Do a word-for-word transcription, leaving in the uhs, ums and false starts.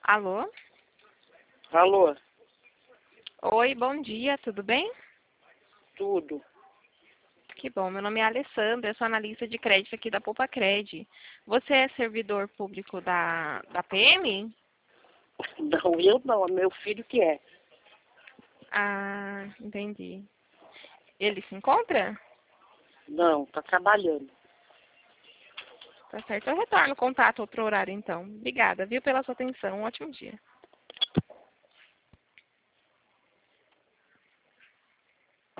Alô? Alô? Oi, bom dia, tudo bem? Tudo. Que bom, meu nome é Alessandra, eu sou analista de crédito aqui da Poupa Cred. Você é servidor público da, da P M? Não, eu não, é meu filho que é. Ah, entendi. Ele se encontra? Não, tá trabalhando. Tá certo, eu retorno o contato outro horário então. Obrigada, viu, pela sua atenção. Um ótimo dia.